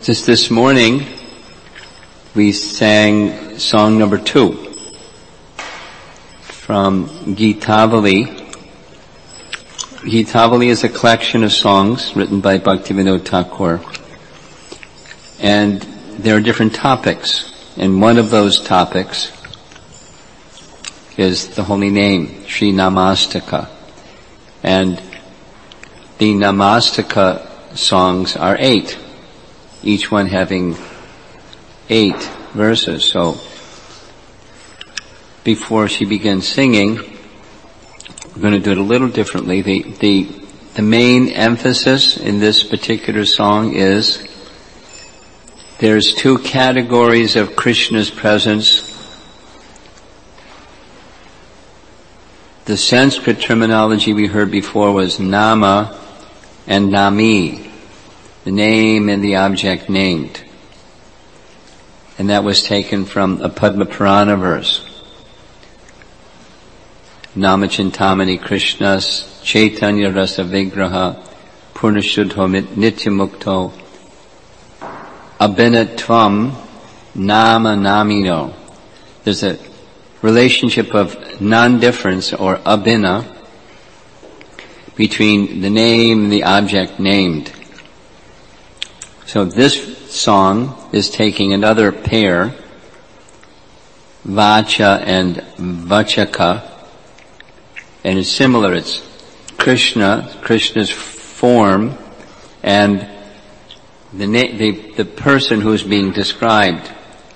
Just this morning, we sang song number 2 from Gitavali. Gitavali is a collection of songs written by Bhaktivinoda Thakur. And there are different topics. And one of those topics is the holy name, Sri Namastaka. And the Namastaka songs are 8. Each one having 8 verses. So, before she begins singing, we're going to do it a little differently. The main emphasis in this particular song is there's 2 categories of Krishna's presence. The Sanskrit terminology we heard before was Nama and Nami. The name and the object named. And that was taken from a Padma Purana verse. Namachintamani Krishnas Chaitanya Rasa Vigraha Purnashuddho Nityamukto Abhinatvam Nama Namino. There's a relationship of non-difference or abhina between the name and the object named. So this song is taking another pair, Vacha and Vachaka, and it's similar. It's Krishna's form, and the person who's being described,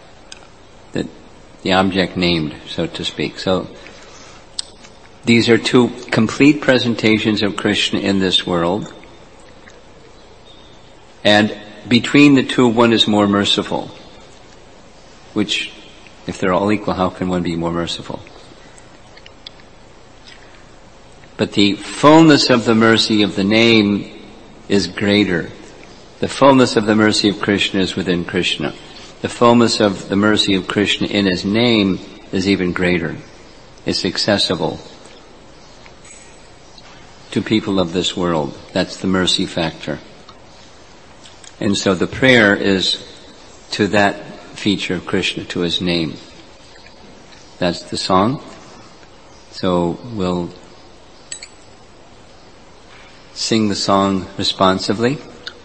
the object named, so to speak. So these are 2 complete presentations of Krishna in this world, and between the 2, one is more merciful. Which, if they're all equal, how can one be more merciful? But the fullness of the mercy of the name is greater. The fullness of the mercy of Krishna is within Krishna. The fullness of the mercy of Krishna in His name is even greater. It's accessible to people of this world. That's the mercy factor. And so the prayer is to that feature of Krishna, to His name. That's the song. So we'll sing the song responsively.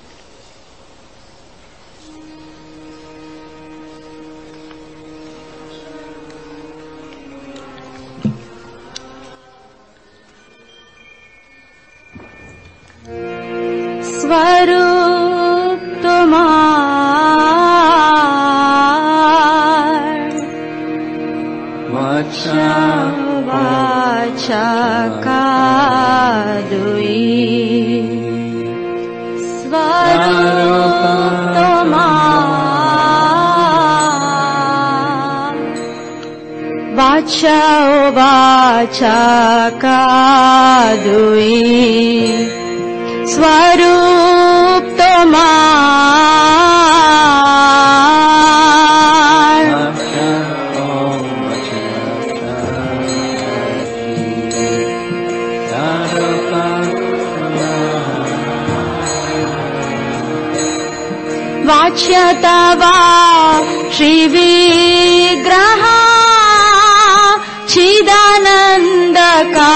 Vachyatava Shri Vigraha Chidanandaka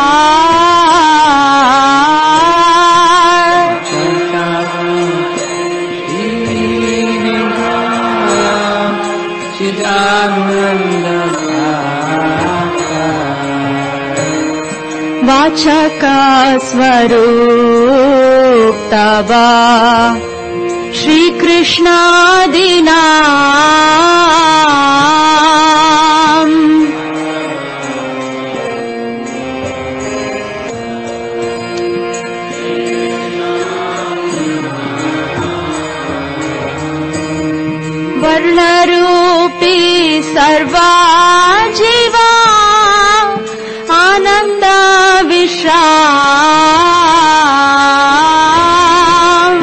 Vachaka Swarup Tava Shri Krishna Dinam Varnarupi Sarva Jiva Ananda Vishram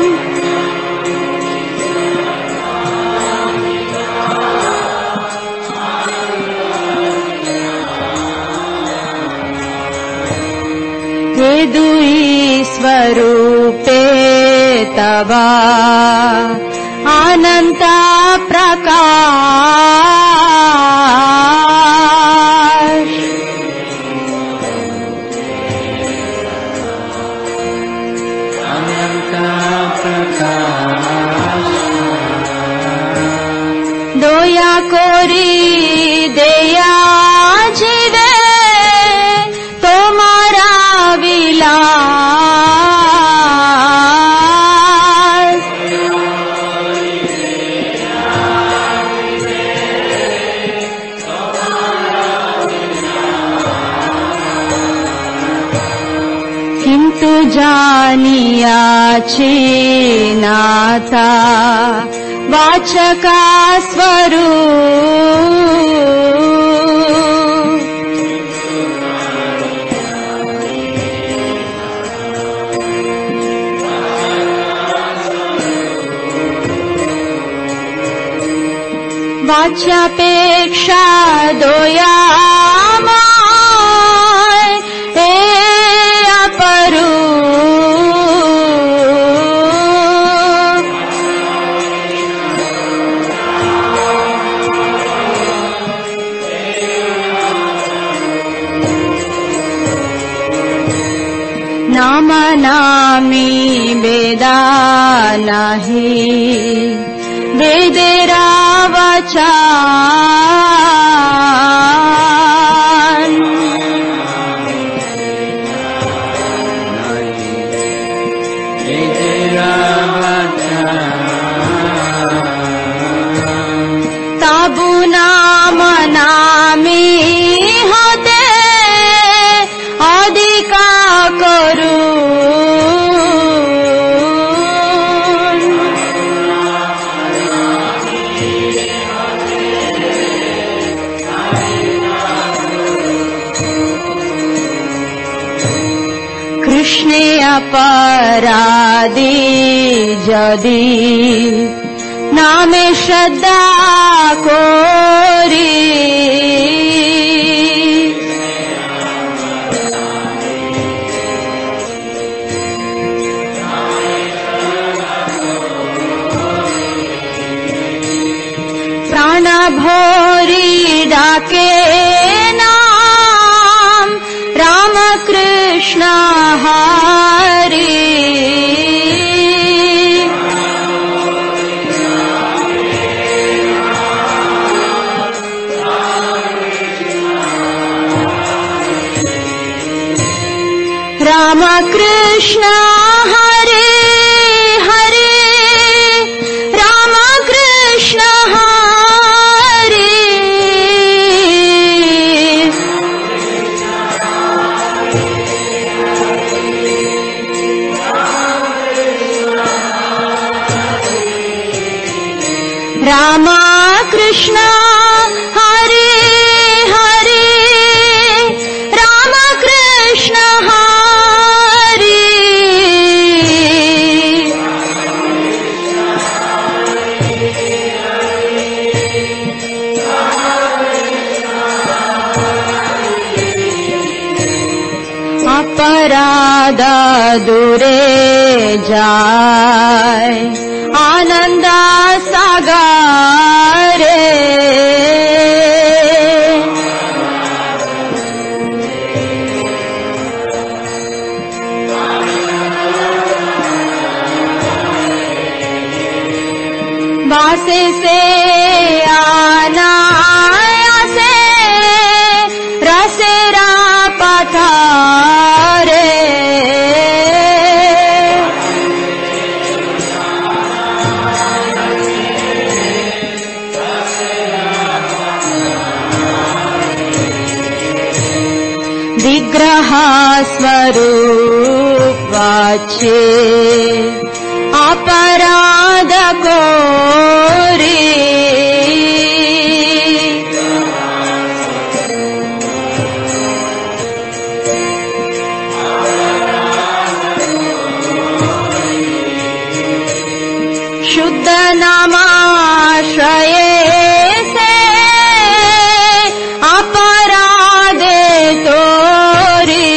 He Dui Svarupe Tava अनंत प्रकाश दया कोरी दया जीवे तुम्हारा विलास किंतु जानियाछि नाथा वाचका स्वरूप वाच्यापेक्षा दोयामय हे अपरूप नाम नामी वेदा नाही वेदेरा वचन ताबु नाम नामी होते अधिका करू कृष्णे अपराधी जदि नामे श्रद्धा कोरी प्राण भोरी डाके नाम राम कृष्ण हरि राम कृष्ण हरे हरे राम कृष्ण हरे राम कृष्ण हरे हरे राम कृष्ण हरे अपराध दूरे जाय आनंद सागरे वासे से अनायासे रसेरा पथारे विग्रह स्वरूप वाचे अपराध कोरे शुद्ध नामाश्रये से अपराधे तोरी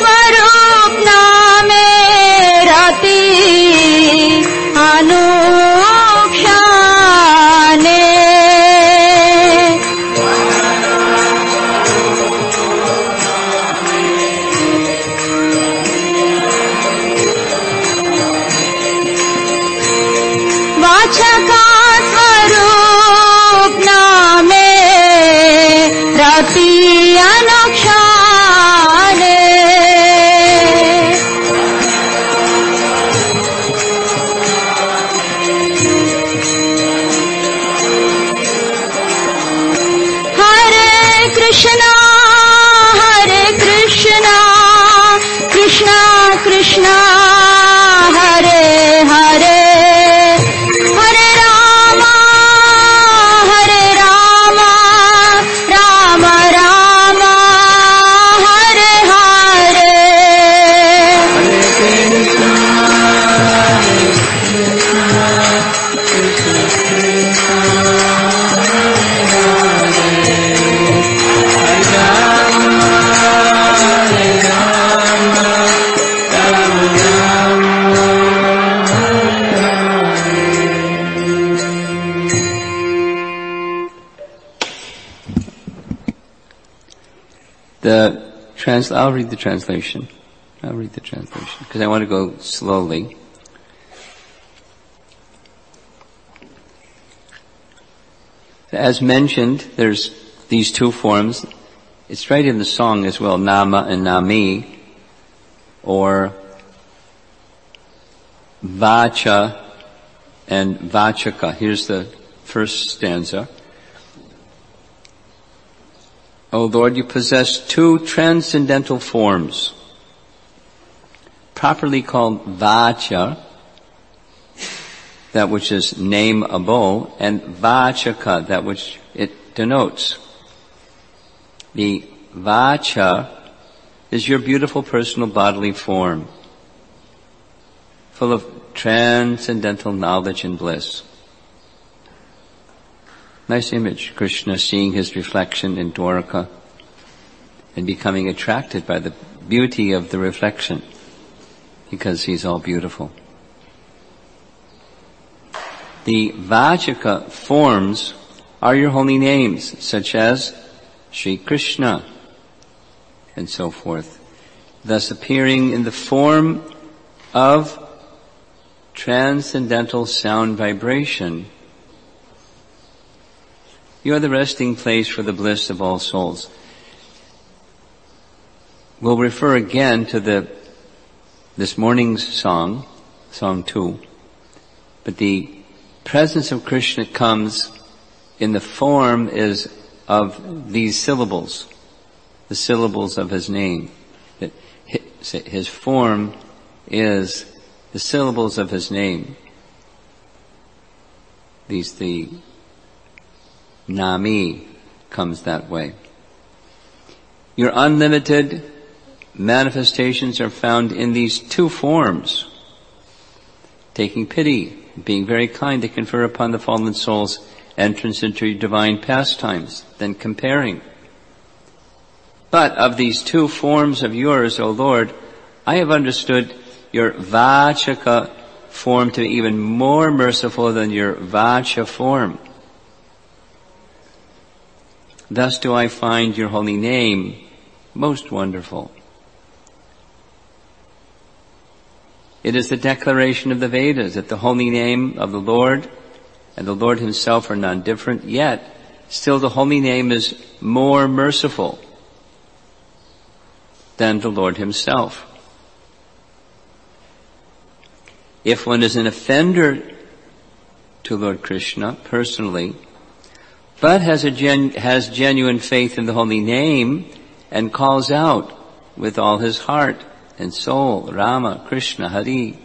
स्वरूप नामे रति अनुक्षणे वाचका स्वरूप नामे रति अनुक्षणे हरे Krishna Krishna Krishna Hare Hare Hare Ram Ram Ram Hare Hare I'll read the translation. Because I want to go slowly. As mentioned, there's these two forms. It's right in the song as well, Nama and Nami, or Vacha and Vachaka. Here's the first stanza. O Lord, you possess two transcendental forms, properly called Vacha, that which is nameable, and Vachaka, that which it denotes. The Vacha is your beautiful personal bodily form, full of transcendental knowledge and bliss. Nice image, Krishna seeing his reflection in Dwaraka and becoming attracted by the beauty of the reflection because he's all beautiful. The Vachaka forms are your holy names, such as Sri Krishna and so forth, thus appearing in the form of transcendental sound vibration. You are the resting place for the bliss of all souls. We'll refer again to this morning's song, Song 2, but the presence of Krishna comes in the form of these syllables, the syllables of his name. His form is the syllables of his name. The Nami comes that way. Your unlimited manifestations are found in these two forms. Taking pity, being very kind to confer upon the fallen souls entrance into your divine pastimes, then comparing. But of these two forms of yours, O Lord, I have understood your Vachaka form to be even more merciful than your Vacha form. Thus do I find your holy name most wonderful. It is the declaration of the Vedas that the holy name of the Lord and the Lord himself are non-different, yet still the holy name is more merciful than the Lord himself. If one is an offender to Lord Krishna personally, but has genuine faith in the holy name and calls out with all his heart and soul, Rama, Krishna, Hari,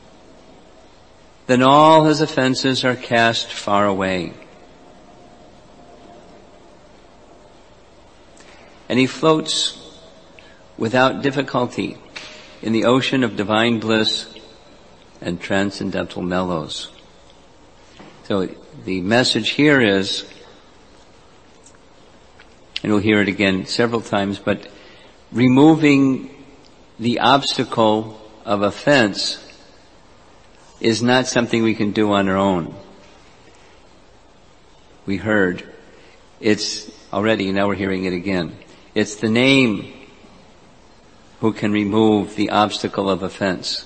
then all his offenses are cast far away. And he floats without difficulty in the ocean of divine bliss and transcendental mellows. So the message here is, and we'll hear it again several times, but removing the obstacle of offense is not something we can do on our own. We heard. It's already, now we're hearing it again. It's the name who can remove the obstacle of offense.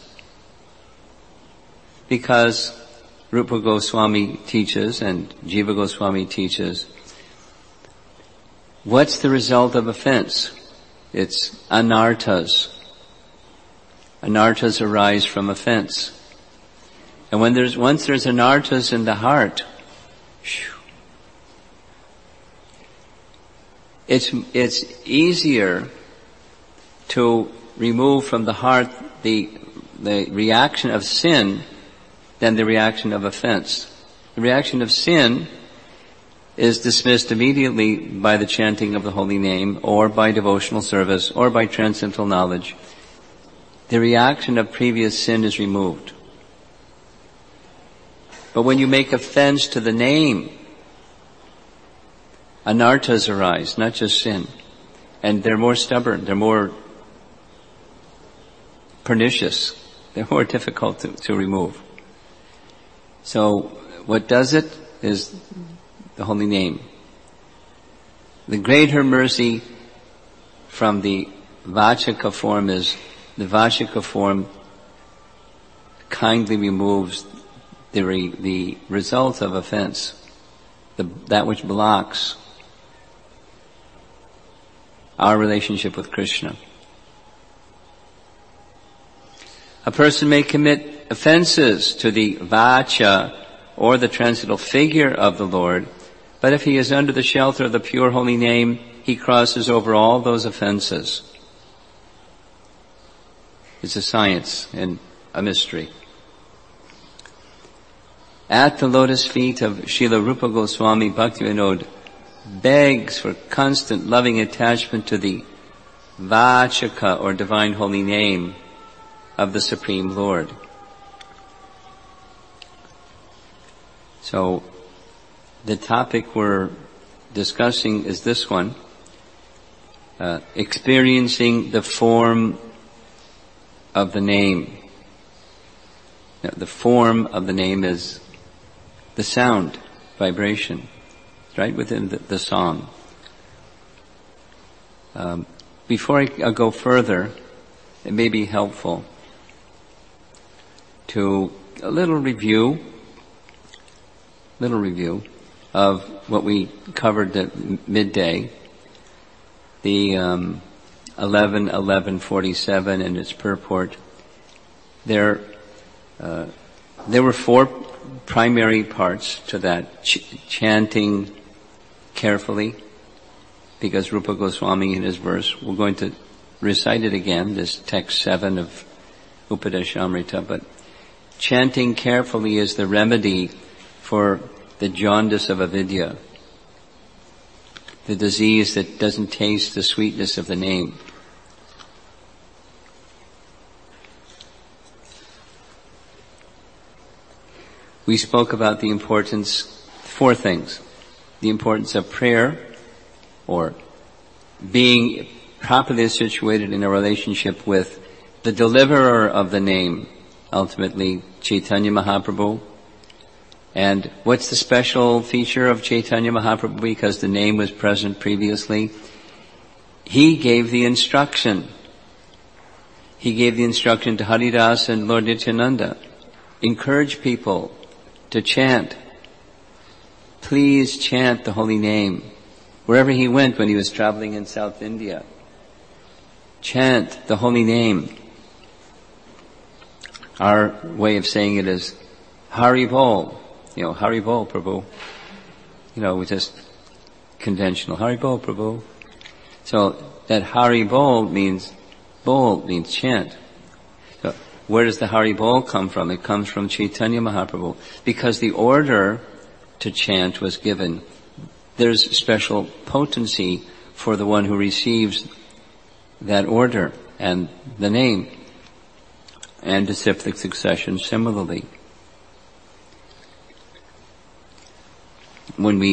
Because Rupa Goswami teaches and Jiva Goswami teaches, what's the result of offense? It's anarthas. Anarthas arise from offense. And once there's anarthas in the heart, it's easier to remove from the heart the reaction of sin than the reaction of offense. The reaction of sin is dismissed immediately by the chanting of the holy name, or by devotional service, or by transcendental knowledge. The reaction of previous sin is removed. But when you make offense to the name, anarthas arise, not just sin. And they're more stubborn, they're more pernicious, they're more difficult to remove. So what does it is the holy name. The greater mercy from the Vachika form is, the Vachika form kindly removes the result of offense, that which blocks our relationship with Krishna. A person may commit offenses to the Vacha or the transcendental figure of the Lord, but if he is under the shelter of the pure holy name, he crosses over all those offenses. It's a science and a mystery. At the lotus feet of Srila Rupa Goswami, Bhaktivinoda begs for constant loving attachment to the Vachaka or divine holy name of the Supreme Lord. So, the topic we're discussing is this one, experiencing the form of the name. Now, the form of the name is the sound, vibration, right within the song. Before I go further, it may be helpful to a little review of what we covered at midday, the 11:11:47 and its purport. There were four primary parts to that: chanting carefully, because Rupa Goswami in his verse, we're going to recite it again, this text 7 of Upadeshamrita, but chanting carefully is the remedy for the jaundice of avidya, the disease that doesn't taste the sweetness of the name. We spoke about the importance, four things: the importance of prayer, or being properly situated in a relationship with the deliverer of the name, ultimately Chaitanya Mahaprabhu. And what's the special feature of Chaitanya Mahaprabhu? Because the name was present previously, he gave the instruction. He gave the instruction to Haridas and Lord Nityananda. Encourage people to chant. Please chant the holy name. Wherever he went when he was traveling in South India, chant the holy name. Our way of saying it is Hari Bol. Hari Bol Prabhu. Just conventional. Hari Bol Prabhu. So that Hari Bol means chant. So where does the Hari Bol come from? It comes from Chaitanya Mahaprabhu, because the order to chant was given. There's special potency for the one who receives that order and the name, and disciplic succession similarly. When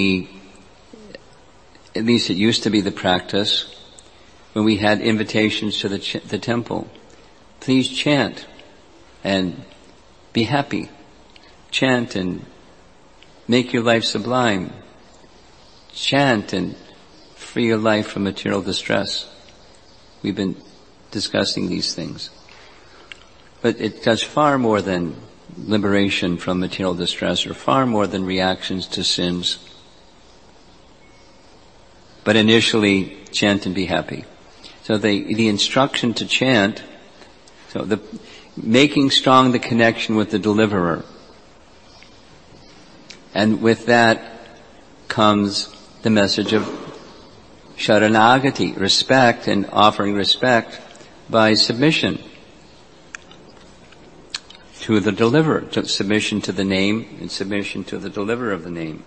at least it used to be the practice, when we had invitations to the temple, please chant and be happy. Chant and make your life sublime. Chant and free your life from material distress. We've been discussing these things. But it does far more than liberation from material distress, or far more than reactions to sins. But initially, chant and be happy. So the instruction to chant, so the making strong the connection with the deliverer. And with that comes the message of Sharanagati, respect, and offering respect by submission to the deliverer, to submission to the name and submission to the deliverer of the name.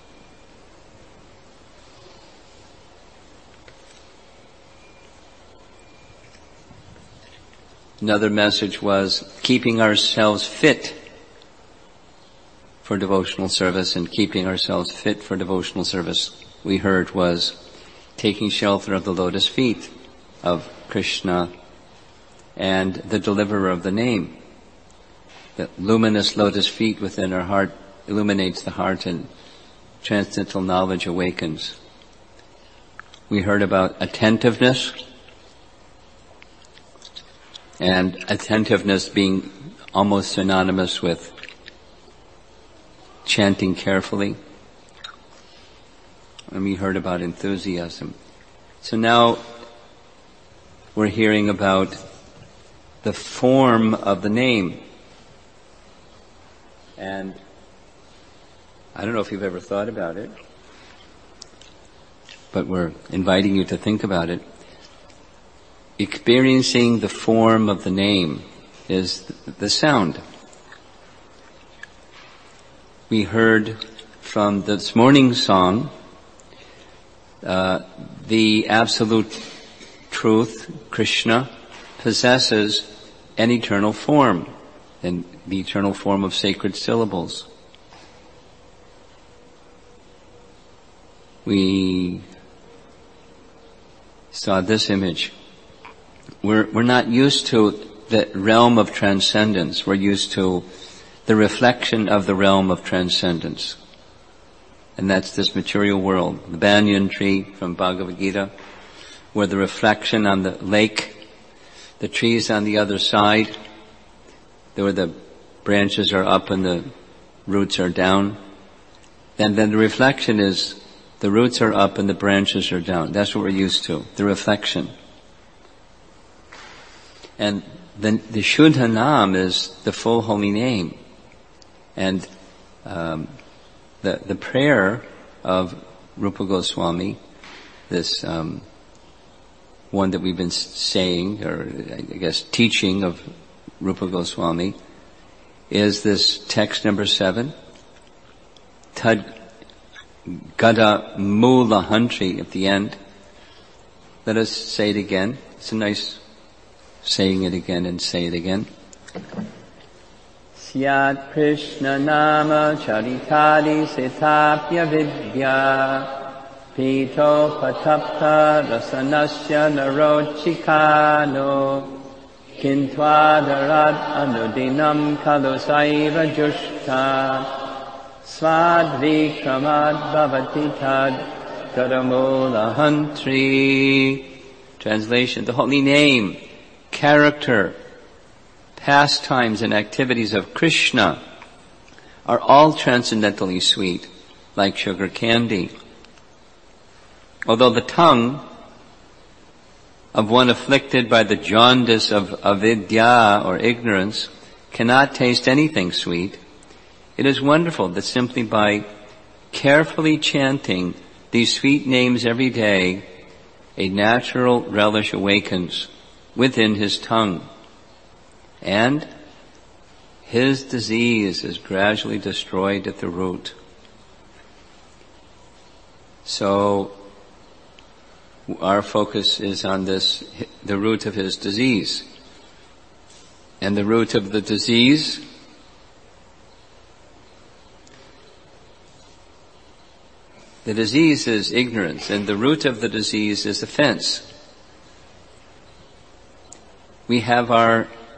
Another message was keeping ourselves fit for devotional service, and keeping ourselves fit for devotional service, we heard, was taking shelter of the lotus feet of Krishna and the deliverer of the name. The luminous lotus feet within our heart illuminates the heart, and transcendental knowledge awakens. We heard about attentiveness, and attentiveness being almost synonymous with chanting carefully. And we heard about enthusiasm. So now we're hearing about the form of the name. And I don't know if you've ever thought about it, but we're inviting you to think about it. Experiencing the form of the name is the sound. We heard from this morning's song, the absolute truth, Krishna, possesses an eternal form, and the eternal form of sacred syllables. We saw this image. We're not used to the realm of transcendence. We're used to the reflection of the realm of transcendence. And that's this material world. The banyan tree from Bhagavad Gita, where the reflection on the lake, the trees on the other side, where the branches are up and the roots are down. And then the reflection is the roots are up and the branches are down. That's what we're used to, the reflection. And then the Shuddha Nam is the full holy name. And the prayer of Rupa Goswami, this one that we've been saying, or I guess teaching of Rupa Goswami, is this text number 7. Tad Gada Mula Hantri at the end. Let us say it again. It's a nice saying it again and say it again. Syat Krishna Nama Charitadi Setapya Vidya Pito Patapta Rasanasya Narochikano Kintwadarat Anudinam Kalusaiva Jushta Svadvikramad Bhavatitad Karamula Hantri. Translation: the holy name, character, pastimes and activities of Krishna are all transcendentally sweet, like sugar candy. Although the tongue of one afflicted by the jaundice of avidya, or ignorance, cannot taste anything sweet, it is wonderful that simply by carefully chanting these sweet names every day, a natural relish awakens within his tongue, and his disease is gradually destroyed at the root. So our focus is on this, the root of his disease. And the root of the disease is ignorance, and the root of the disease is offense. We have our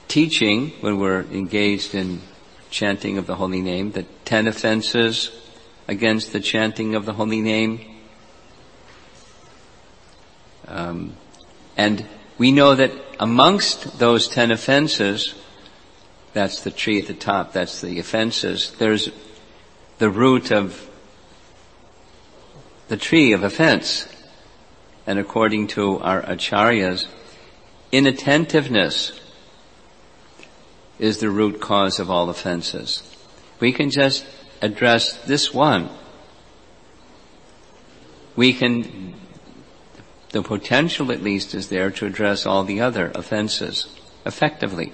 teaching, when we're engaged in chanting of the holy name, the 10 offenses against the chanting of the holy name. And we know that amongst those 10 offenses, that's the tree at the top, that's the offenses, there's the root of the tree of offense. And according to our acharyas, inattentiveness is the root cause of all offenses. We can just address this one. The potential at least is there to address all the other offenses effectively.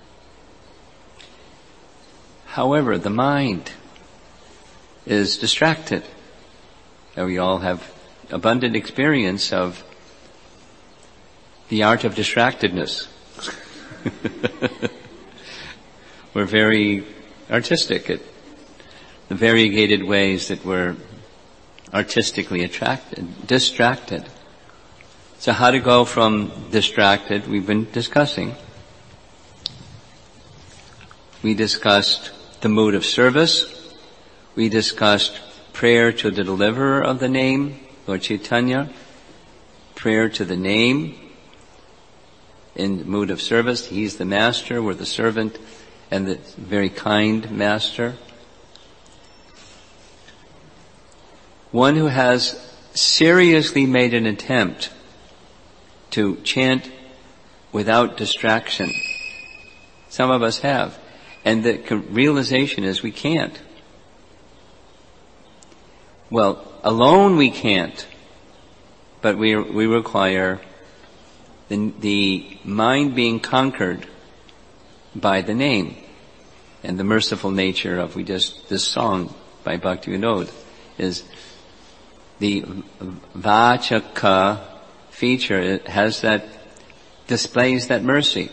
However, the mind is distracted. And we all have abundant experience of the art of distractedness. We're very artistic at the variegated ways that we're artistically distracted. So how to go from distracted, we've been discussing. We discussed the mood of service. We discussed prayer to the deliverer of the name, Lord Chaitanya. Prayer to the name in the mood of service. He's the master, we're the servant, and the very kind master. One who has seriously made an attempt to chant without distraction. Some of us have. And the realization is we can't. Well, alone we can't. But we require the mind being conquered by the name. And the merciful nature of this song by Bhakti-Vinod is the Vachaka feature. It has displays that mercy.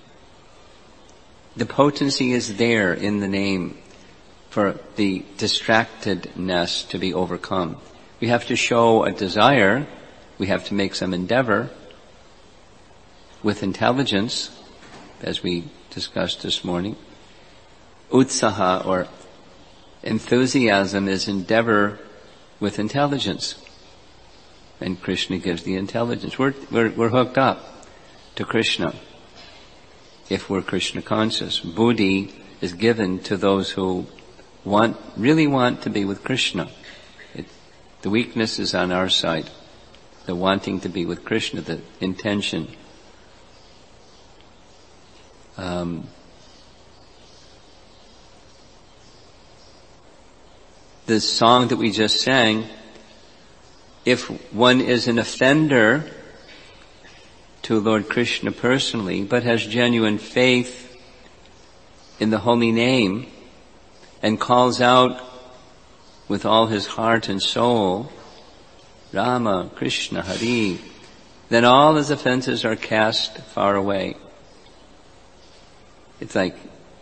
The potency is there in the name for the distractedness to be overcome. We have to show a desire. We have to make some endeavor with intelligence, as we discussed this morning. Utsaha, or enthusiasm, is endeavor with intelligence. And Krishna gives the intelligence. We're hooked up to Krishna if we're Krishna conscious. Buddhi is given to those who really want to be with Krishna. The weakness is on our side. The wanting to be with Krishna, the intention. The song that we just sang, if one is an offender to Lord Krishna personally, but has genuine faith in the holy name and calls out with all his heart and soul, Rama, Krishna, Hari, then all his offenses are cast far away. It's like,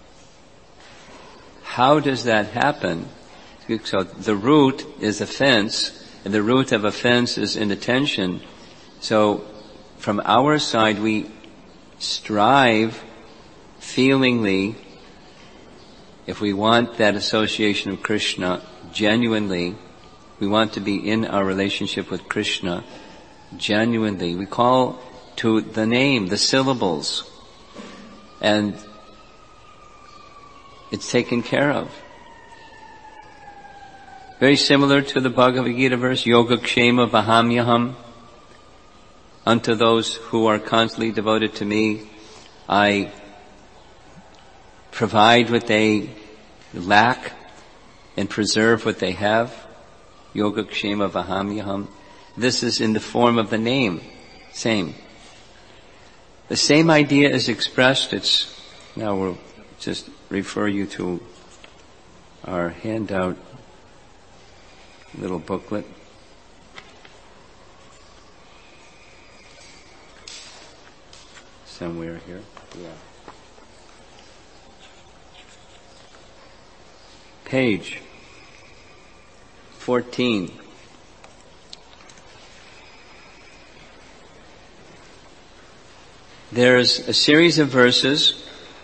how does that happen? So the root is offense, and the root of offense is inattention. So from our side, we strive feelingly, if we want that association of Krishna genuinely, we want to be in our relationship with Krishna genuinely. We call to the name, the syllables, and it's taken care of. Very similar to the Bhagavad Gita verse, Yogakshema Vahamyaham. Unto those who are constantly devoted to me, I provide what they lack and preserve what they have. Yogakshema Vahamyaham. This is in the form of the name. Same. The same idea is expressed. Now we'll just refer you to our handout, little booklet. Somewhere here. Yeah. Page 14. There's a series of verses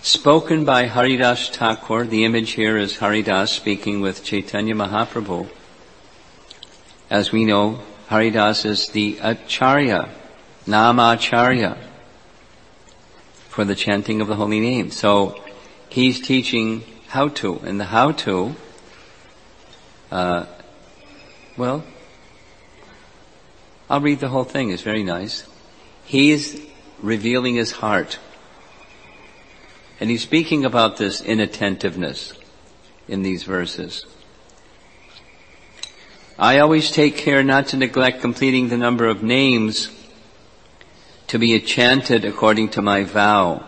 spoken by Haridas Thakur. The image here is Haridas speaking with Chaitanya Mahaprabhu. As we know, Haridas is the Acharya, Namacharya, for the chanting of the holy name. So he's teaching how to, and the how to, well, I'll read the whole thing. It's very nice. He's revealing his heart. And he's speaking about this inattentiveness in these verses. I always take care not to neglect completing the number of names to be chanted according to my vow.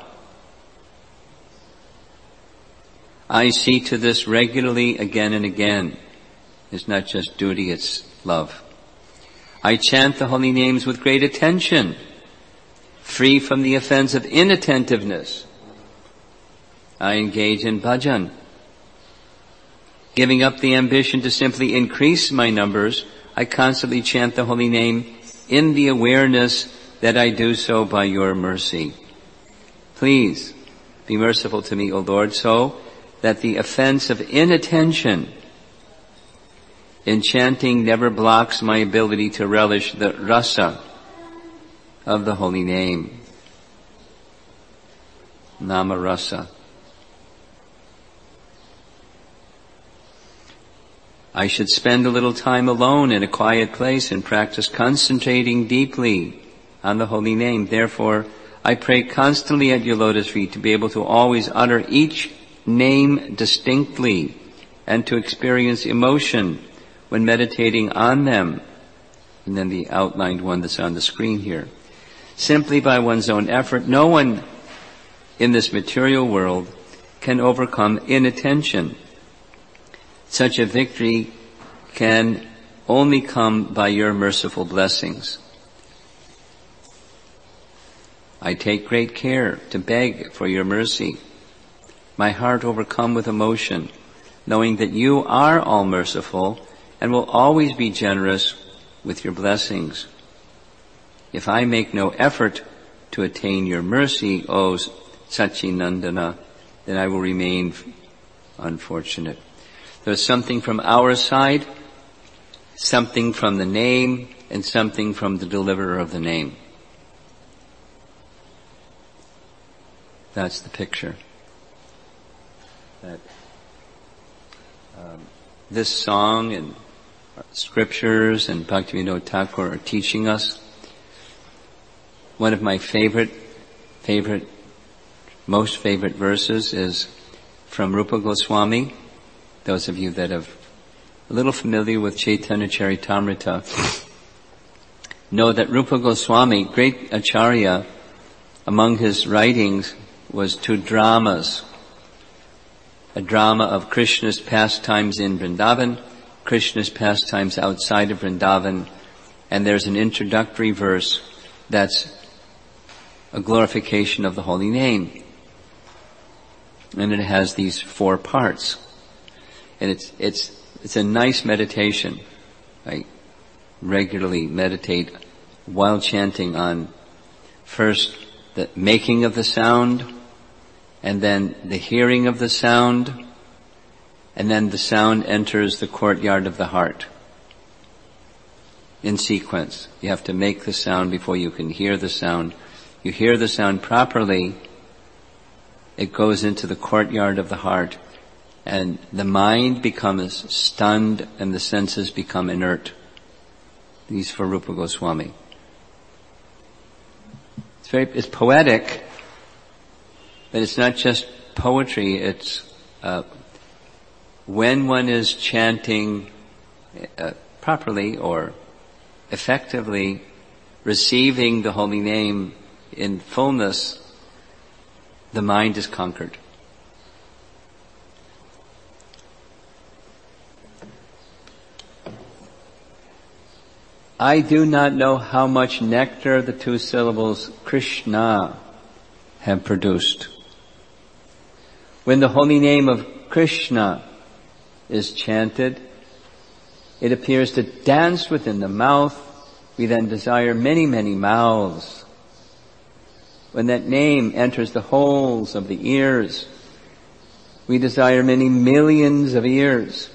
I see to this regularly again and again. It's not just duty, it's love. I chant the holy names with great attention, free from the offense of inattentiveness. I engage in bhajan. Giving up the ambition to simply increase my numbers, I constantly chant the holy name in the awareness that I do so by your mercy. Please be merciful to me, O Lord, so that the offense of inattention in chanting never blocks my ability to relish the rasa of the holy name. Nama rasa. I should spend a little time alone in a quiet place and practice concentrating deeply on the holy name. Therefore, I pray constantly at your lotus feet to be able to always utter each name distinctly and to experience emotion when meditating on them. And then the outlined one that's on the screen here. Simply by one's own effort, no one in this material world can overcome inattention. Such a victory can only come by your merciful blessings. I take great care to beg for your mercy, my heart overcome with emotion, knowing that you are all merciful and will always be generous with your blessings. If I make no effort to attain your mercy, O Sachinandana, then I will remain unfortunate. There's something from our side, something from the name, and something from the deliverer of the name. That's the picture. That this song and scriptures and Bhaktivinoda Thakur are teaching us. One of my most favorite verses is from Rupa Goswami. Those of you that are a little familiar with Chaitanya Charitamrita know that Rupa Goswami, great Acharya, among his writings was 2 dramas. A drama of Krishna's pastimes in Vrindavan, Krishna's pastimes outside of Vrindavan, and there's an introductory verse that's a glorification of the holy name. And it has these 4 parts. And it's a nice meditation. I regularly meditate while chanting on first the making of the sound, and then the hearing of the sound, and then the sound enters the courtyard of the heart. In sequence. You have to make the sound before you can hear the sound. You hear the sound properly, it goes into the courtyard of the heart, and the mind becomes stunned and the senses become inert. These for Rupa Goswami. It's poetic, but it's not just poetry. It's when one is chanting properly or effectively, receiving the holy name in fullness, the mind is conquered. I do not know how much nectar the 2 syllables Krishna have produced. When the holy name of Krishna is chanted, it appears to dance within the mouth. We then desire many, many mouths. when that name enters the holes of the ears, we desire many millions of ears.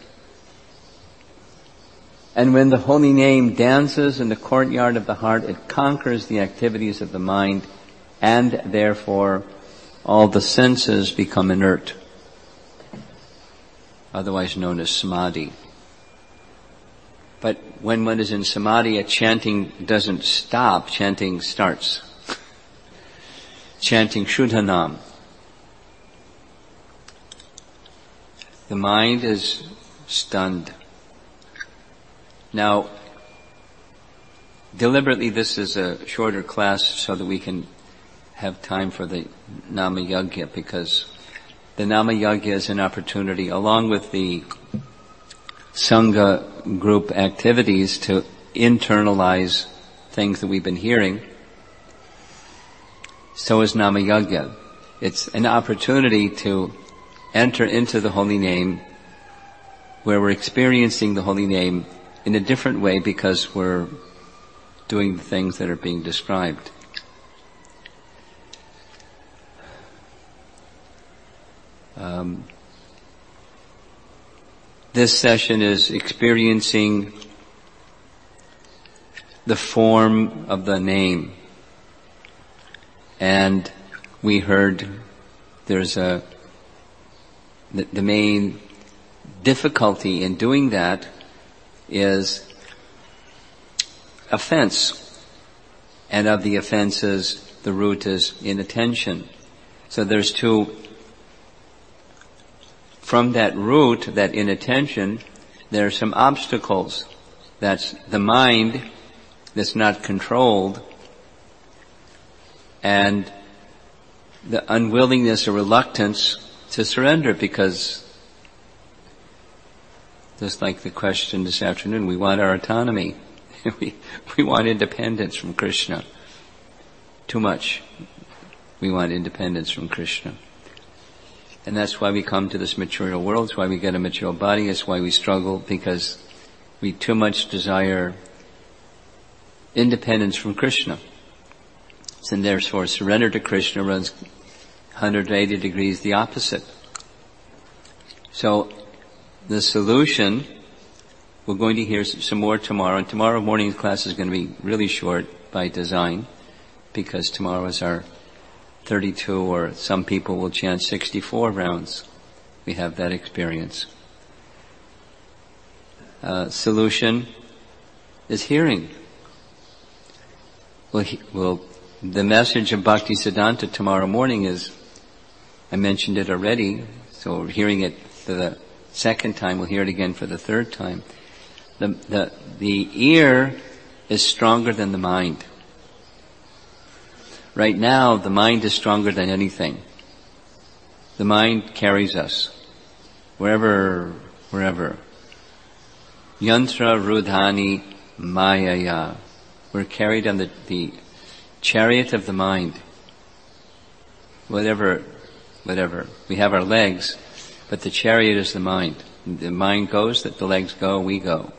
And when the holy name dances in the courtyard of the heart, it conquers the activities of the mind, and therefore all the senses become inert, otherwise known as samadhi. But when one is in samadhi, a chanting doesn't stop, chanting starts. Chanting Shuddhanam. The mind is stunned. Now, deliberately this is a shorter class so that we can have time for the Nama Yajna, because the Nama Yajna is an opportunity, along with the Sangha group activities, to internalize things that we've been hearing. So is Nama Yajna. It's an opportunity to enter into the holy name, where we're experiencing the holy name in a different way because we're doing the things that are being described. This session is experiencing the form of the name. And we heard there's the main difficulty in doing that is offense. And of the offenses, the root is inattention. So there's two. From that root, that inattention, there are some obstacles. That's the mind that's not controlled, and the unwillingness or reluctance to surrender, because just like the question this afternoon, we want our autonomy. we want independence from Krishna. Too much. We want independence from Krishna. And that's why we come to this material world. It's why we get a material body. It's why we struggle, because we too much desire independence from Krishna. And therefore surrender to Krishna runs 180 degrees the opposite. So the solution, we're going to hear some more tomorrow. And tomorrow morning's class is going to be really short by design, because tomorrow is our 32, or some people will chant 64 rounds. We have that experience. Solution is hearing. The message of Bhaktisiddhanta tomorrow morning is, I mentioned it already, so we're hearing it for the second time, we'll hear it again for the third time. The ear is stronger than the mind. Right now, the mind is stronger than anything. The mind carries us wherever. Yantra rudhani mayaya. We're carried on the chariot of the mind. Whatever. We have our legs, but the chariot is the mind. The mind goes, that the legs go, we go.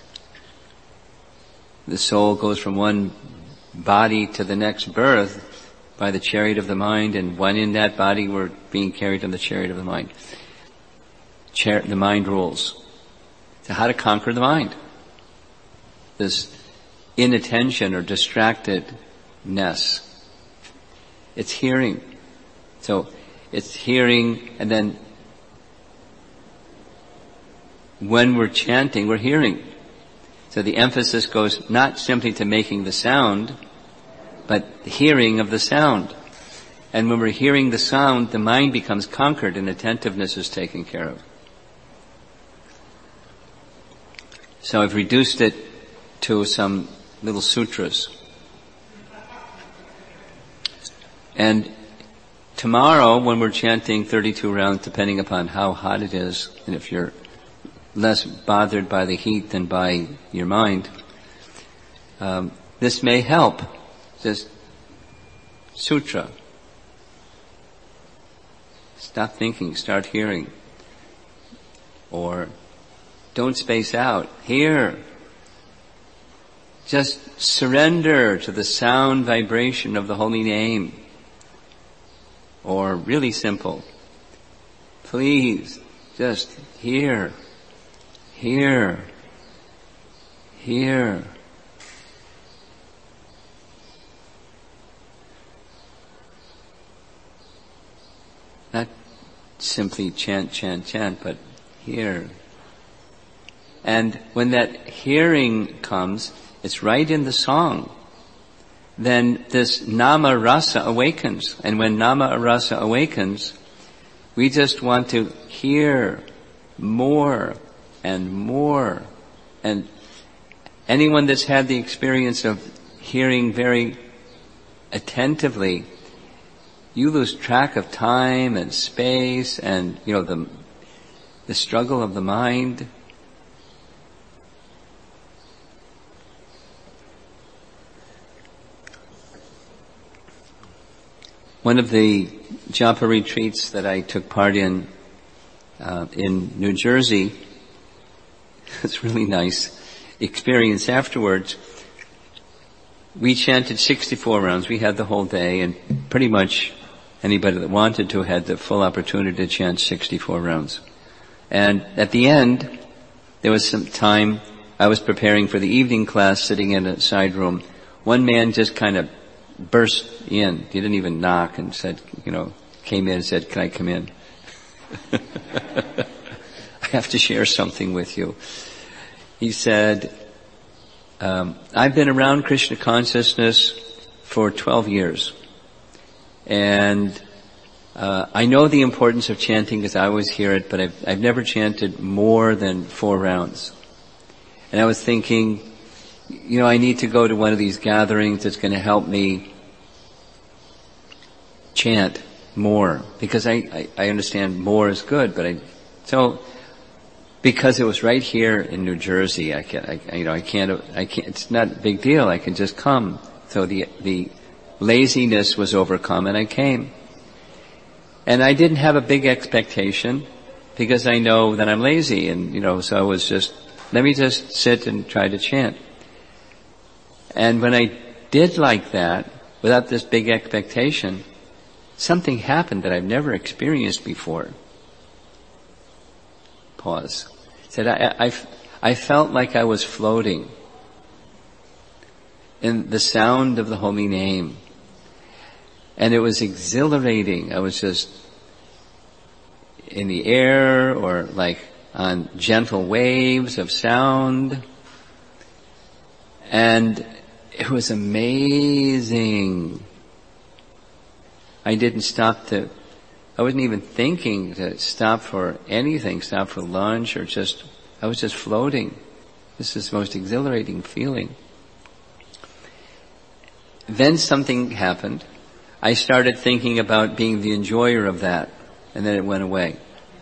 The soul goes from one body to the next birth by the chariot of the mind, and when in that body we're being carried on the chariot of the mind. The mind rules. So how to conquer the mind? This inattention or distractedness. It's hearing. So it's hearing, and then when we're chanting, we're hearing. So the emphasis goes not simply to making the sound, but hearing of the sound. And when we're hearing the sound, the mind becomes conquered and attentiveness is taken care of. So I've reduced it to some little sutras. And tomorrow, when we're chanting 32 rounds, depending upon how hot it is, and if you're less bothered by the heat than by your mind, this may help. This sutra. Stop thinking, start hearing. Or don't space out. Hear. Just surrender to the sound vibration of the holy name. or really simple. Please, just here, here, here. Not simply chant, chant, chant, but here. And when that hearing comes, it's right in the song. Then this nama rasa awakens. And when nama rasa awakens, we just want to hear more and more. And anyone that's had the experience of hearing very attentively, you lose track of time and space and, the struggle of the mind. One of the japa retreats that I took part in New Jersey, it's really nice experience afterwards. We chanted 64 rounds. We had the whole day, and pretty much anybody that wanted to had the full opportunity to chant 64 rounds. And at the end, there was some time, I was preparing for the evening class, sitting in a side room. One man just kind of burst in. He didn't even knock and said, came in and said, "Can I come in?" I have to share something with you. He said, I've been around Krishna consciousness for 12 years. And I know the importance of chanting because I always hear it, but I've never chanted more than 4 rounds. And I was thinking, I need to go to one of these gatherings that's going to help me chant more, because I understand more is good, but because it was right here in New Jersey, I can't, it's not a big deal, I can just come. So the laziness was overcome and I came. And I didn't have a big expectation because I know that I'm lazy and, so I was just, let me just sit and try to chant. And when I did like that, without this big expectation, something happened that I've never experienced before. Pause. Said I felt like I was floating in the sound of the holy name. And it was exhilarating. I was just in the air or like on gentle waves of sound. And it was amazing. I didn't stop I wasn't even thinking to stop for anything, stop for lunch or I was just floating. This is the most exhilarating feeling. Then something happened. I started thinking about being the enjoyer of that, and then it went away.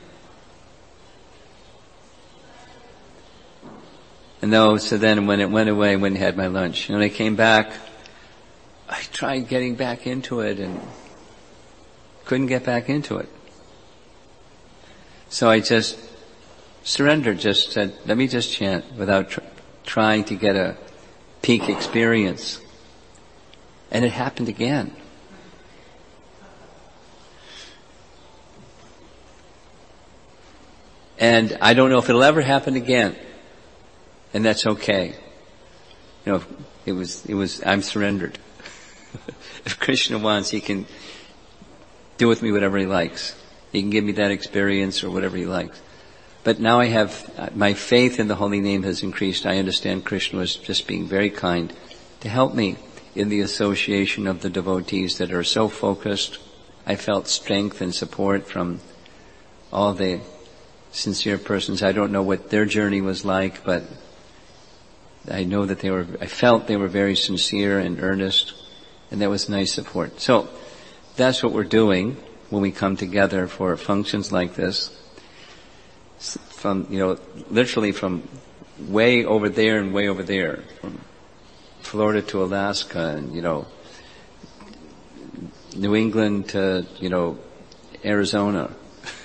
So then when it went away, I went and had my lunch. And when I came back, I tried getting back into it and couldn't get back into it. So I just surrendered, just said, let me just chant without trying to get a peak experience. And it happened again. And I don't know if it'll ever happen again. And that's okay. I'm surrendered. If Krishna wants, he can do with me whatever he likes. He can give me that experience or whatever he likes. But now I have, my faith in the holy name has increased. I understand Krishna was just being very kind to help me in the association of the devotees that are so focused. I felt strength and support from all the sincere persons. I don't know what their journey was like, but I know that I felt they were very sincere and earnest, and that was nice support. So, that's what we're doing when we come together for functions like this. From, literally from way over there and way over there. From Florida to Alaska and, New England to, Arizona.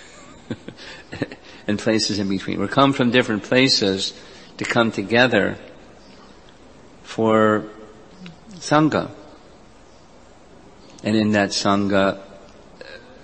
And places in between. We come from different places to come together for Sangha. And in that Sangha,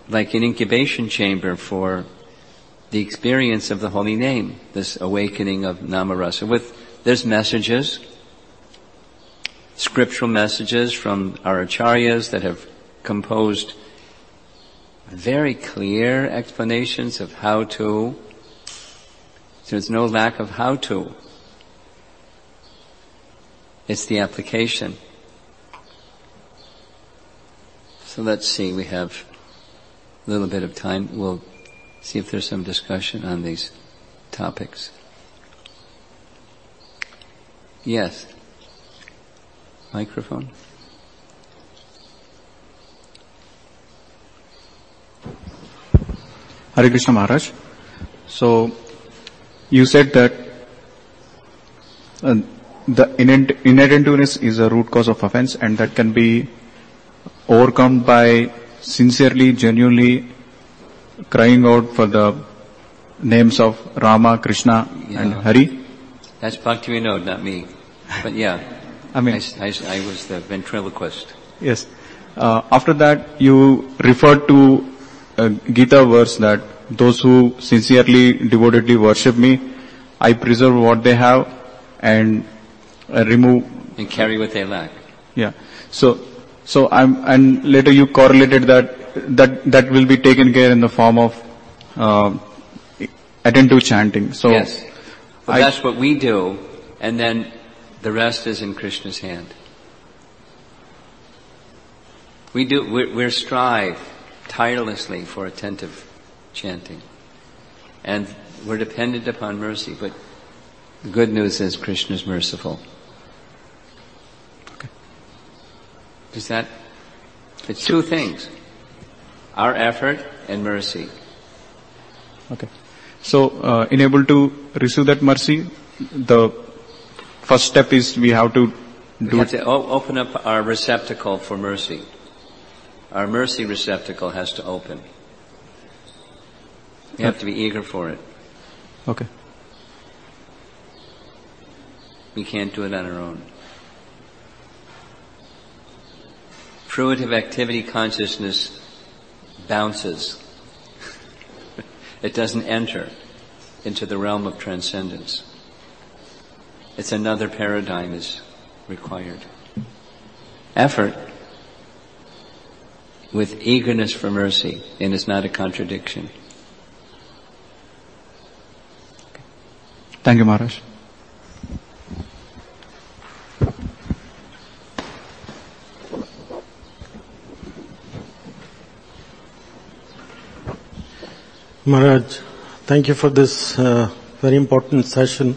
like an incubation chamber for the experience of the holy name, this awakening of Namarasa. There's messages, scriptural messages from our acharyas that have composed very clear explanations of how to. So there's no lack of how to. It's the application. So let's see, we have a little bit of time. We'll see if there's some discussion on these topics. Yes. Microphone. Hare Krishna Maharaj. So, you said that the inattentiveness is a root cause of offense and that can be overcome by sincerely, genuinely crying out for the names of Rama, Krishna and Hari. That's Bhaktivinoda, not me. But yeah, I was the ventriloquist. Yes. After that, you referred to a Gita verse that those who sincerely, devotedly worship me, I preserve what they have and remove and carry what they lack. Yeah. So and later you correlated that will be taken care in the form of attentive chanting. So yes. Well, that's what we do, and then the rest is in Krishna's hand. We strive tirelessly for attentive chanting. And we're dependent upon mercy, but the good news is Krishna is merciful. Okay. It's two things. Our effort and mercy. Okay. So, in able to receive that mercy, the first step is we have to open up our receptacle for mercy. Our mercy receptacle has to open. You have to be eager for it. Okay. We can't do it on our own. Fruitive activity consciousness bounces. It doesn't enter into the realm of transcendence. It's another paradigm is required. Effort with eagerness for mercy, and it's not a contradiction. Thank you, Maharaj. Maharaj, thank you for this very important session.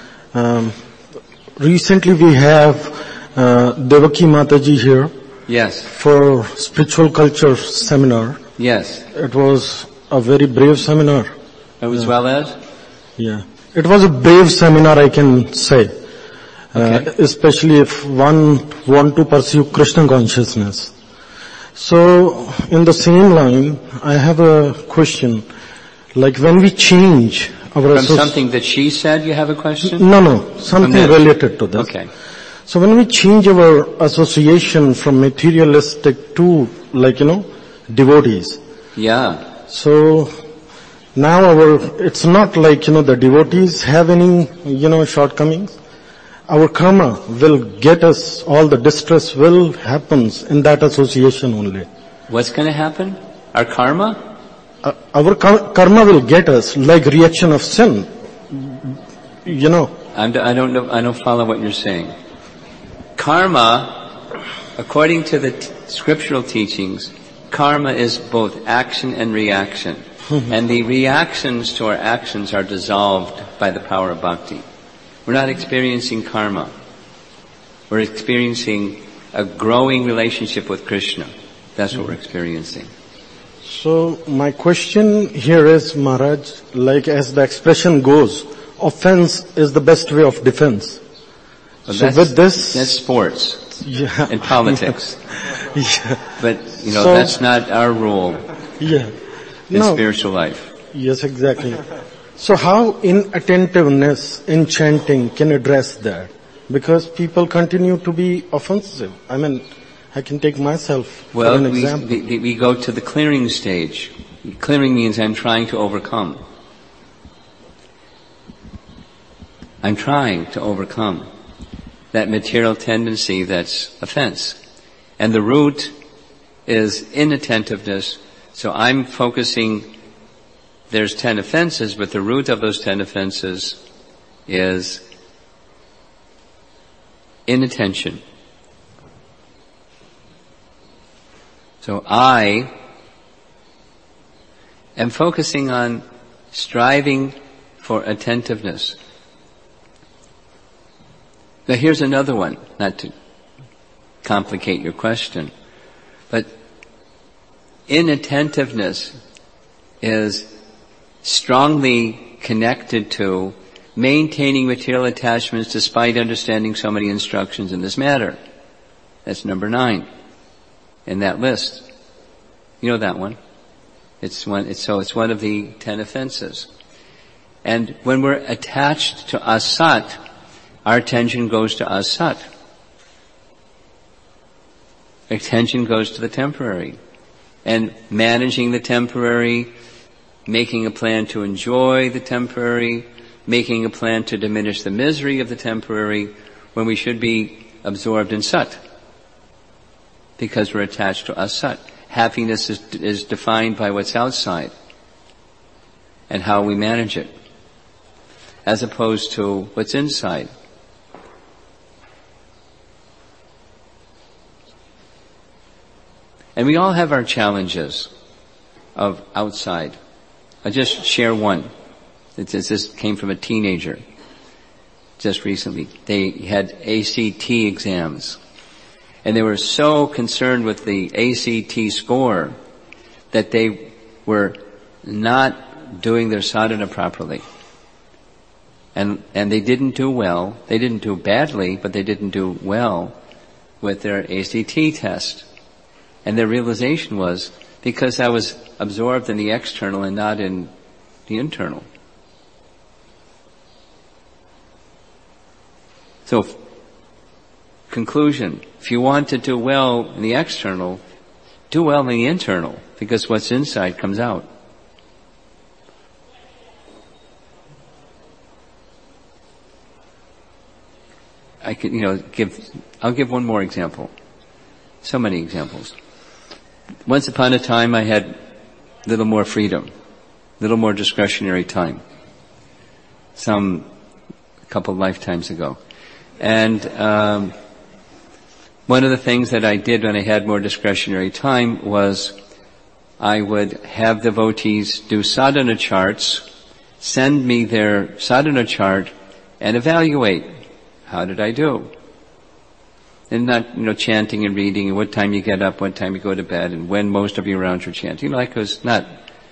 Recently we have Devaki Mataji here. Yes. For spiritual culture seminar. Yes. It was a very brave seminar. As well as? Yeah. It was a brave seminar, I can say. Okay. Especially if one want to pursue Krishna consciousness. So, in the same line, I have a question. Like when we change our... From something that she said, you have a question? No, something related to this. Okay. So when we change our association from materialistic to, devotees. Yeah. So, now it's not like, the devotees have any, shortcomings. Our karma will get us, all the distress will happens in that association only. What's going to happen? Our karma? Our karma will get us like reaction of sin. I don't know, I don't follow what you're saying. Karma, according to the scriptural teachings, karma is both action and reaction. And the reactions to our actions are dissolved by the power of bhakti. We're not experiencing karma. We're experiencing a growing relationship with Krishna. That's what we're experiencing. So my question here is, Maharaj, like as the expression goes, offense is the best way of defense. Well, so with this... That's sports. Yeah. And politics. Yeah. But, that's not our rule. Yeah. In spiritual life. Yes, exactly. So how inattentiveness in chanting can address that? Because people continue to be offensive. I can take myself for Well, an example. we go to the clearing stage. Clearing means I'm trying to overcome. I'm trying to overcome that material tendency that's offense. And the root is inattentiveness. So I'm focusing, there's 10 offenses, but the root of those 10 offenses is inattention. So I am focusing on striving for attentiveness. Now here's another one, not to complicate your question, but inattentiveness is strongly connected to maintaining material attachments despite understanding so many instructions in this matter. That's number 9 in that list. You know that one. It's one of the 10 offenses. And when we're attached to asat, our attention goes to asat. Attention goes to the temporary. And managing the temporary, making a plan to enjoy the temporary, making a plan to diminish the misery of the temporary, when we should be absorbed in sat. Because we're attached to asat. Happiness is defined by what's outside and how we manage it, as opposed to what's inside. And we all have our challenges of outside. I'll just share one. This came from a teenager just recently. They had ACT exams. And they were so concerned with the ACT score that they were not doing their sadhana properly. And they didn't do well. They didn't do badly, but they didn't do well with their ACT test. And their realization was, because I was absorbed in the external and not in the internal. So, conclusion, if you want to do well in the external, do well in the internal, because what's inside comes out. I'll give one more example. So many examples. Once upon a time I had a little more freedom, a little more discretionary time. A couple lifetimes ago. And, one of the things that I did when I had more discretionary time was I would have devotees do sadhana charts, send me their sadhana chart, and evaluate. How did I do? And not, chanting and reading, and what time you get up, what time you go to bed, and when most of your rounds are chanting. Like it was not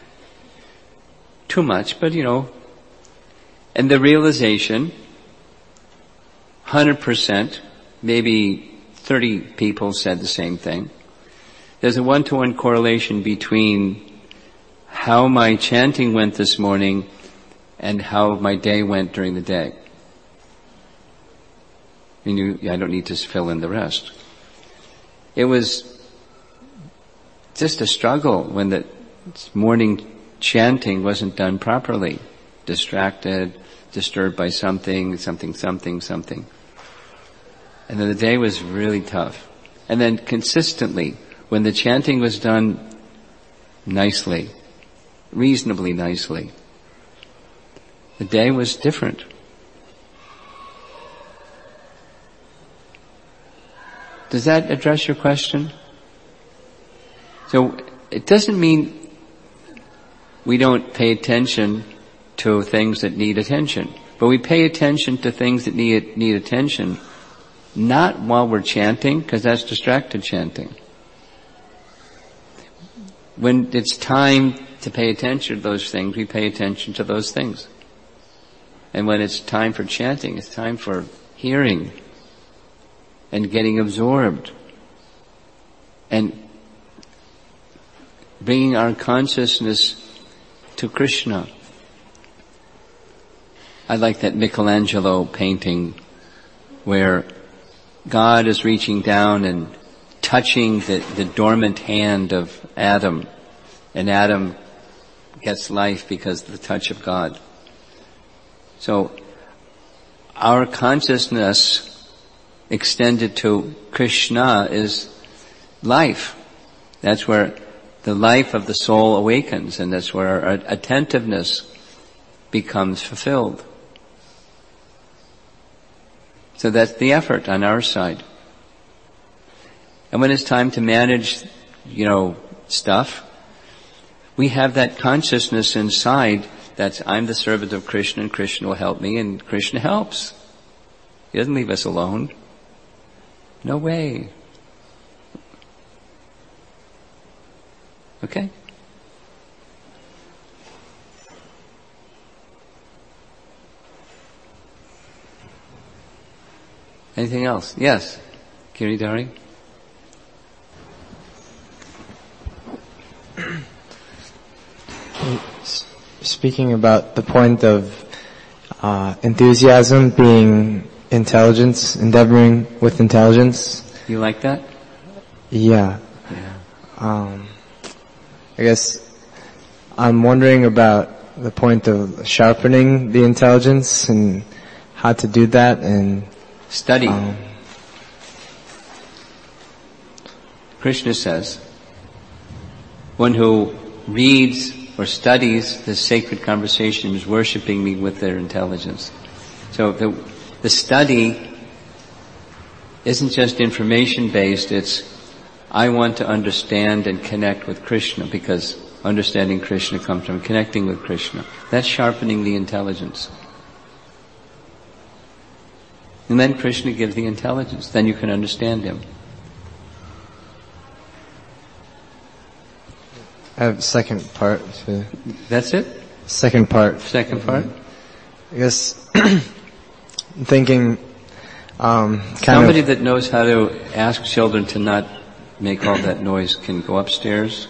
too much, but and the realization, 100%, maybe 30 people said the same thing. There's a 1-to-1 correlation between how my chanting went this morning and how my day went during the day. I don't need to fill in the rest. It was just a struggle when the morning chanting wasn't done properly. Distracted, disturbed by something. And then the day was really tough. And then consistently, when the chanting was done nicely, reasonably nicely, the day was different. Does that address your question? So, it doesn't mean we don't pay attention to things that need attention. But we pay attention to things that need attention, not while we're chanting, because that's distracted chanting. When it's time to pay attention to those things, we pay attention to those things. And when it's time for chanting, it's time for hearing and getting absorbed and bringing our consciousness to Krishna. I like that Michelangelo painting where God is reaching down and touching the dormant hand of Adam, and Adam gets life because of the touch of God. So our consciousness extended to Krishna is life. That's where the life of the soul awakens, and that's where our attentiveness becomes fulfilled. So that's the effort on our side. And when it's time to manage, stuff, we have that consciousness inside that I'm the servant of Krishna and Krishna will help me, and Krishna helps. He doesn't leave us alone. No way. Okay? Anything else? Yes. Giridhari? Speaking about the point of enthusiasm being intelligence, endeavoring with intelligence. You like that? Yeah. I guess I'm wondering about the point of sharpening the intelligence and how to do that and study. Krishna says, one who reads or studies the sacred conversation is worshipping me with their intelligence. So the study isn't just information based, it's I want to understand and connect with Krishna, because understanding Krishna comes from connecting with Krishna. That's sharpening the intelligence. And then Krishna gives the intelligence. Then you can understand him. I have a second part. That's it? Second part. Second part? I guess I'm thinking somebody that knows how to ask children to not make all that noise can go upstairs.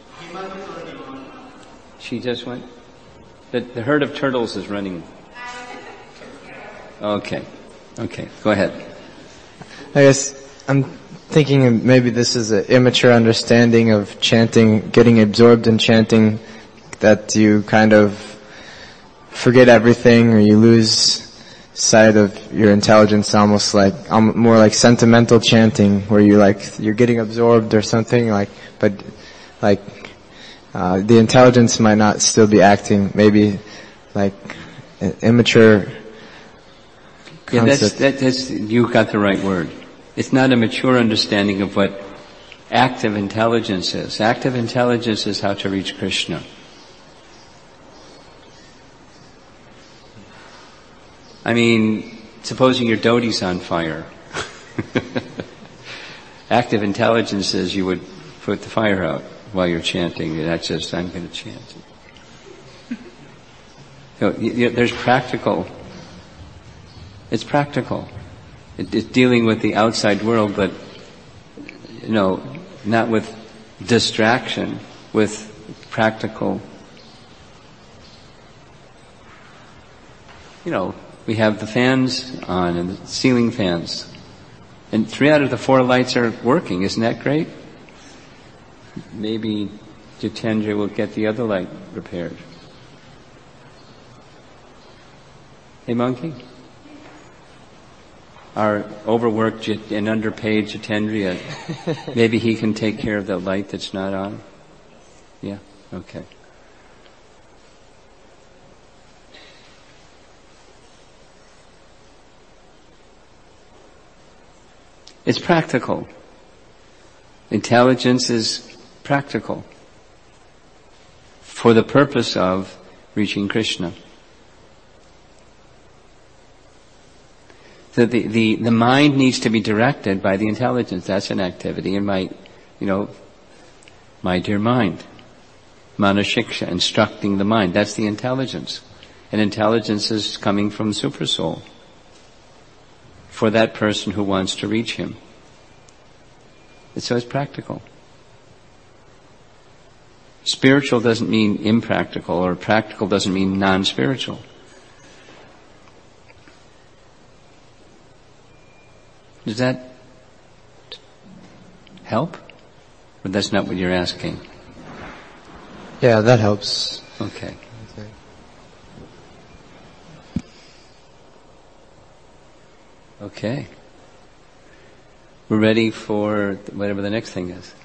She just went? The herd of turtles is running. Okay, go ahead. I guess I'm thinking maybe this is an immature understanding of chanting, getting absorbed in chanting, that you kind of forget everything or you lose sight of your intelligence, almost like more like sentimental chanting, where you're getting absorbed or something, but the intelligence might not still be acting, maybe like an immature concept. Yeah, that's you got the right word. It's not a mature understanding of what active intelligence is. Active intelligence is how to reach Krishna. I mean, supposing your dhoti's on fire. Active intelligence is you would put the fire out while you're chanting. That's just, I'm going to chant. So there's practical. It's practical. It's dealing with the outside world, but, not with distraction, with practical. We have the fans on and the ceiling fans. And 3 out of the 4 lights are working. Isn't that great? Maybe Jitendra will get the other light repaired. Hey, Monkey? Our overworked and underpaid Jitendra, maybe he can take care of the light that's not on? Yeah? Okay. It's practical. Intelligence is practical for the purpose of reaching Krishna. So the mind needs to be directed by the intelligence. That's an activity. And my dear mind, manashiksha, instructing the mind. That's the intelligence. And intelligence is coming from Supersoul for that person who wants to reach him. So it's practical. Spiritual doesn't mean impractical, or practical doesn't mean non-spiritual. help? Or that's not what you're asking? Yeah, that helps. Okay. Okay. We're ready for whatever the next thing is.